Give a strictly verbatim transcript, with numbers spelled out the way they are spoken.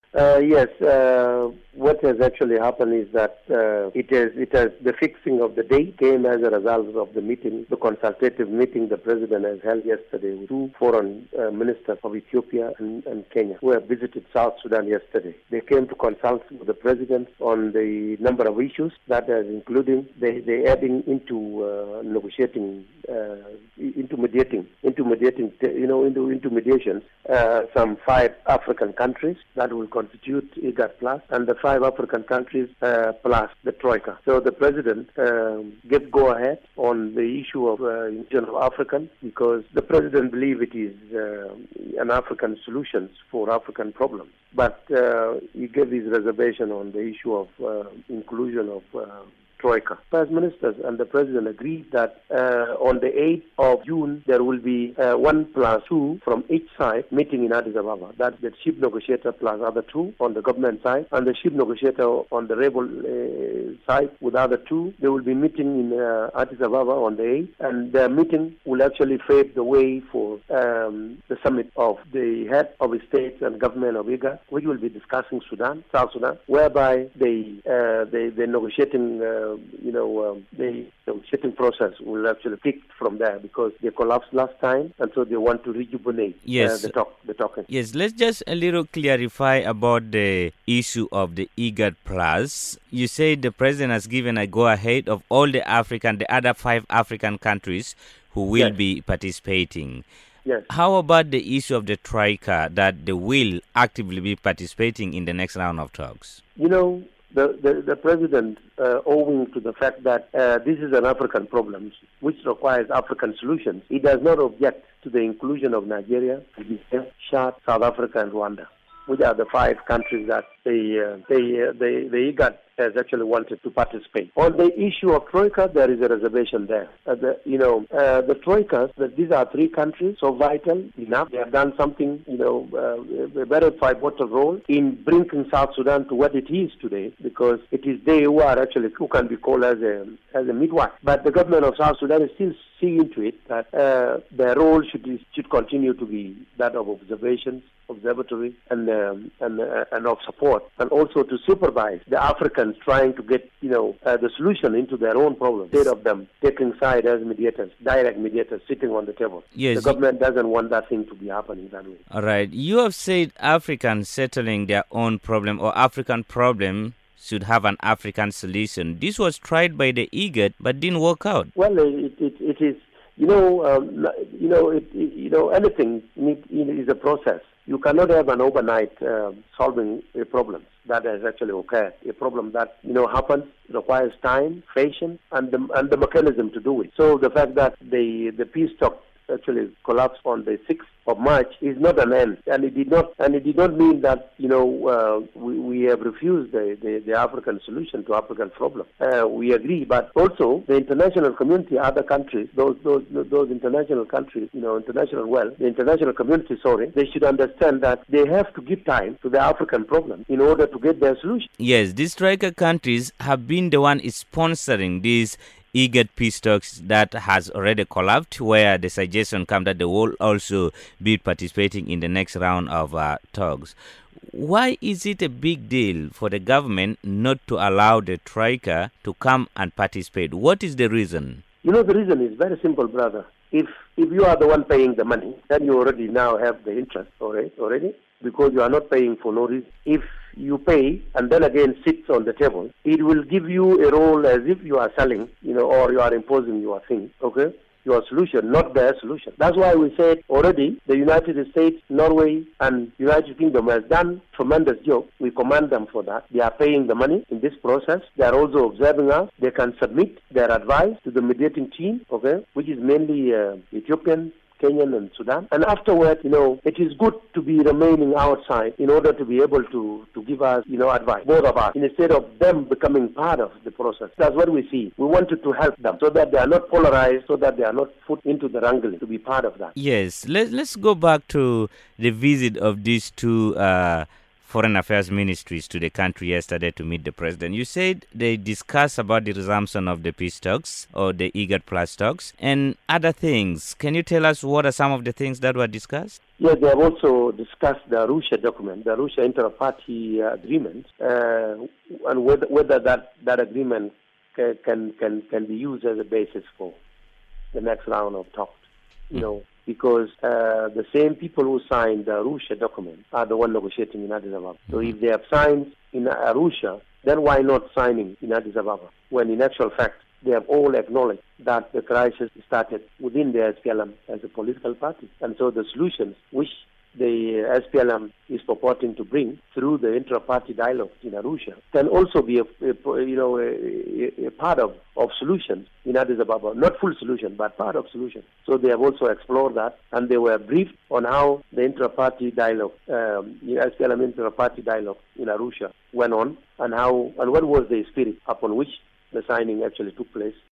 Uh, yes, uh, what has actually happened is that uh, it is it has the fixing of the date came as a result of the meeting, the consultative meeting the president has held yesterday with two foreign uh, ministers of Ethiopia and, and Kenya who have visited South Sudan yesterday. They came to consult with the president on the number of issues that is including they they adding into uh, negotiating uh, into mediating into mediating you know into into mediations uh, some five African countries that will constitute IGAD plus, and the five African countries uh, plus the Troika. So the president um, gave go-ahead on the issue of uh, inclusion of Africans because the president believes it is uh, an African solution for African problems. But uh, he gave his reservation on the issue of uh, inclusion of uh, Troika. First ministers and the president agreed that uh, on the eighth of June there will be uh, one plus two from each side meeting in Addis Ababa. That's the chief negotiator plus other two on the government side, and the chief negotiator on the rebel uh, side with other two. They will be meeting in uh, Addis Ababa on the eighth, and their meeting will actually pave the way for um, the summit of the head of the states and government of IGAD, which will be discussing Sudan, South Sudan, whereby they uh, they they're negotiating. Uh, you know, um, the negotiating process will actually pick from there because they collapsed last time, and so they want to rejuvenate yes. uh, the talk, the talking. Yes, let's just a little clarify about the issue of the IGAD Plus. You say the president has given a go-ahead of all the African, the other five African countries who will yes. be participating. Yes. How about the issue of the Troika, that they will actively be participating in the next round of talks? You know, The, the, the president, uh, owing to the fact that uh, this is an African problem which requires African solutions, he does not object to the inclusion of Nigeria, Chad, South Africa, and Rwanda, which are the five countries that they, uh, they, uh, they, the IGAD has actually wanted to participate. On the issue of Troika, there is a reservation there. Uh, the, you know, uh, the Troikas, that these are three countries, so vital enough. They have done something, you know, uh, a very pivotal role in bringing South Sudan to what it is today, because it is they who are actually, who can be called as a, as a midwife. But the government of South Sudan is still seeing to it that uh, their role should, should continue to be that of observations, observatory, and um, and uh, and of support, and also to supervise the Africans trying to get, you know, uh, the solution into their own problems, instead of them taking side as mediators, direct mediators sitting on the table. Yes. The government doesn't want that thing to be happening that way. All right. You have said Africans settling their own problem or African problem should have an African solution. This was tried by the IGAD but didn't work out. Well, it it, it is, you know, um, you know, it, it, you know, anything need, is a process. You cannot have an overnight uh, solving a problem that has actually occurred. A problem that, you know, happens, requires time, patience, and the, and the mechanism to do it. So the fact that the, the peace talk actually collapsed on the sixth of March is not an end, and it did not, and it did not mean that, you know, uh, we, we have refused the, the, the African solution to African problem. Uh, we agree, but also the international community, other countries, those those those international countries, you know, international well, the international community, sorry, they should understand that they have to give time to the African problem in order to get their solution. Yes, these striker countries have been the one sponsoring these IGAD peace talks that has already collapsed, where the suggestion comes that they will also be participating in the next round of uh, talks. Why is it a big deal for the government not to allow the Troika to come and participate? What is the reason? You know, the reason is very simple, brother. If if you are the one paying the money, then you already now have the interest already, already because you are not paying for no reason. If you pay and then again sits on the table, it will give you a role as if you are selling, you know, or you are imposing your thing, okay? Your solution, not their solution. That's why we said already the United States, Norway, and United Kingdom has done tremendous job. We commend them for that. They are paying the money in this process. They are also observing us. They can submit their advice to the mediating team, okay, which is mainly uh, Ethiopian, Kenyan and Sudan. And afterwards, you know, it is good to be remaining outside in order to be able to, to give us, you know, advice, both of us, instead of them becoming part of the process. That's what we see. We wanted to help them so that they are not polarized, so that they are not put into the wrangling, to be part of that. Yes. Let, let's go back to the visit of these two uh, foreign affairs ministries to the country yesterday to meet the president. You said they discussed about the resumption of the peace talks or the IGAD plus talks and other things. Can you tell us what are some of the things that were discussed? Yes, they have also discussed the Arusha document, the Arusha inter-party uh, agreement, uh, and whether, whether that, that agreement can, can can can be used as a basis for the next round of talks. You mm. know, because uh, the same people who signed the Arusha document are the one negotiating in Addis Ababa. So if they have signed in Arusha, then why not signing in Addis Ababa? When in actual fact, they have all acknowledged that the crisis started within the S P L M as a political party. And so the solutions which the S P L M is purporting to bring through the intra-party dialogue in Arusha can also be a, a you know a, a part of, of solutions in Addis Ababa. Not full solution, but part of solution. So they have also explored that, and they were briefed on how the intra-party dialogue, um, the S P L M intra-party dialogue in Arusha went on, and how and what was the spirit upon which the signing actually took place.